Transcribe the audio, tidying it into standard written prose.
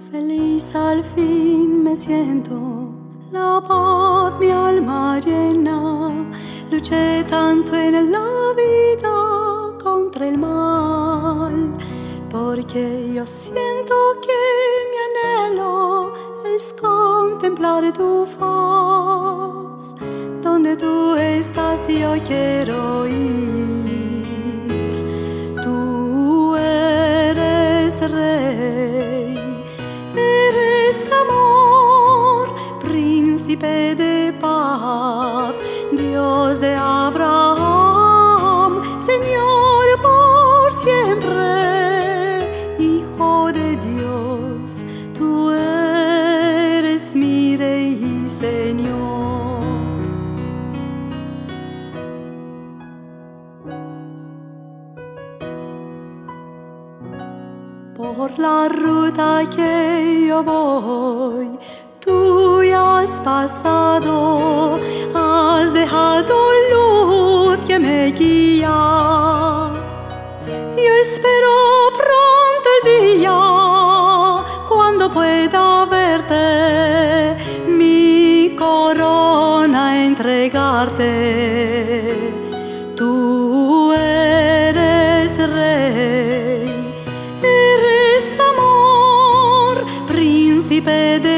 Feliz al fin me siento, la paz mi alma llena. Luché tanto en la vida contra el mal, porque yo siento que mi anhelo es contemplar tu faz. Donde tú estás yo quiero ir. Tú eres Rey, eres amor, príncipe de paz, Dios de Abraham, Señor por siempre, Hijo de Dios, tú eres mi Rey y Señor. Por la ruta que yo voy, tú ya has pasado, has dejado luz que me guía. Yo espero pronto el día cuando pueda verte, mi corona entregarte. Tú eres Rey, príncipe de